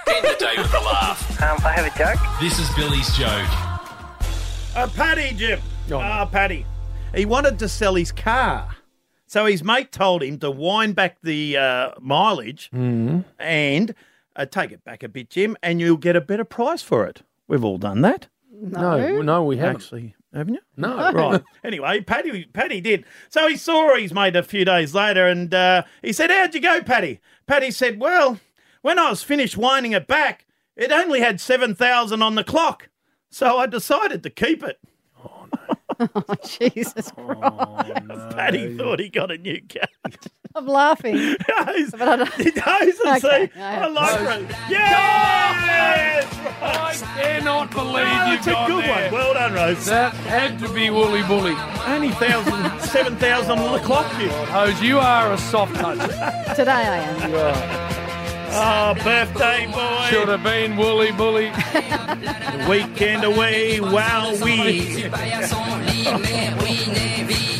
End the day with a laugh. I have a joke. This is Billy's joke. Paddy, Jim. Paddy. He wanted to sell his car. So his mate told him to wind back the mileage and take it back a bit, Jim, and you'll get a better price for it. We've all done that. No, we haven't. Actually, haven't you? No. Right. Anyway, Paddy did. So he saw his mate a few days later and he said, "How'd you go, Paddy?" Paddy said, "Well, when I was finished winding it back, it only had 7,000 on the clock. So I decided to keep it." Oh, Jesus Christ. Paddy thought he got a new car. I'm laughing. He knows. But I don't- He knows and Okay, see. yeah. I like it. Yes! I cannot believe Oh, you've it's a got good there. one. Well done, Rose. That had to be Woolly Bully. Only 7,000 on the clock, you. Hose, you are a soft touch. Today I am. Oh, birthday boy. Should have been Woolly Bully. Weekend away, wow, we.